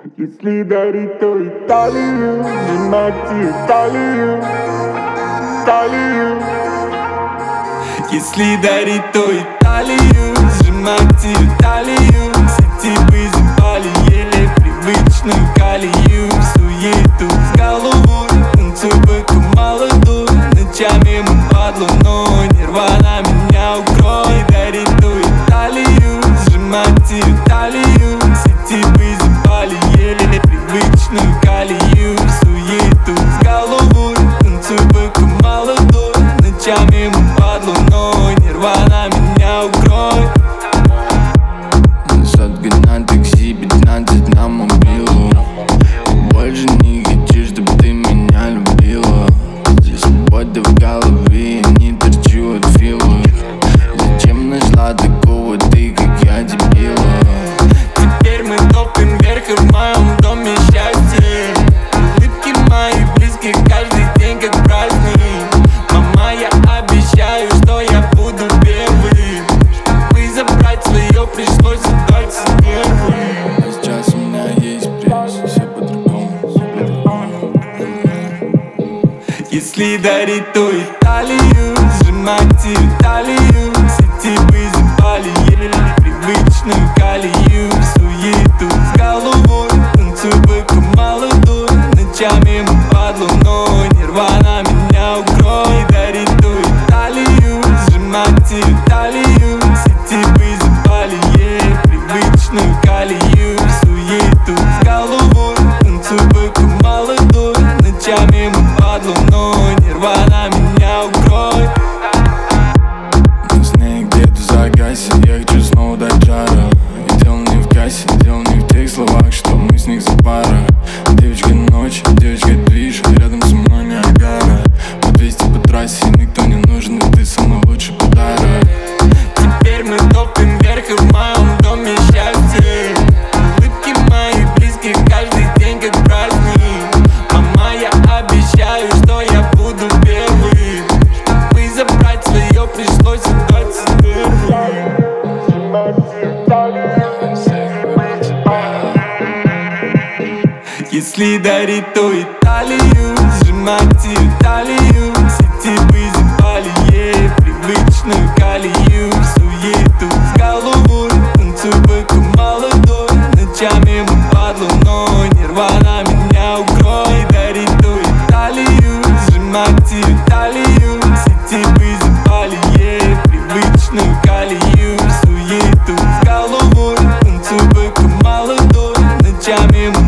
Если дарить, то Италию, сжимать Италию, Италию. Если дарить, то Италию, сжимать Италию. Все типы запали еле привычную колею. В суету с головой танцуй быку молодой. Ночами мы под луной, нирвана меня укрой. Дарить, то Италию, сжимать Италию. Все типы запали еле привычную колею. В суету с головой танцуй быку молодой. Ночами мы под луной, нирвана меня укрой. Сотка на такси, 15 на мобилу. Больше не хочу, чтоб ты меня любила. Здесь свобода в голове, я не торчу от фила. Зачем нашла такого ты, как я, дебила? Теперь мы топим вверх и в моем доме счастье. Улыбки мои близких каждый день как праздник. Мама, я обещаю, что я буду первым. Чтобы забрать свое, пришлось отдать нервы. А сейчас у меня есть пресс, все по-другому, все по-другому. Если дарить, то Италию, сжимать Италию. Все типы запали еле привычную колею. В суету с головой танцуй быку молодой. Ночами мы под луной, нирвана меня укрой. Дарить, то Италию, сжимать Италию. Все типы запали еле привычную колею. В суету с головой танцуй быку молодой. Ночами мы под луной, нирвана меня укрой. Мы с ней где-то загасе, я хочу снова дать жара. И дело не в кассе, дело не в тех словах, что мы с них за пара. Девочка ночь, девочка движ, рядом со мной Ниагара. По 200 по трассе, никто не нужен, и ты самый лучший подарок. Теперь мы топим вверх и в моем доме счастье. Улыбки мои близких каждый день как праздник. Мама, я обещаю, что я буду первым. Чтобы забрать свое, пришлось отдать нервы. Если дарить, то Италию, сжимать Италию. Все типы запали еле привычную колею. В суету с головой танцуй быку молодой. Ночами мы под луной, нирвана меня укрой. Дарить, то Италию, сжимать Италию. Все типы запали еле привычную колею. В суету с головой танцуй быку молодой. Ночами мы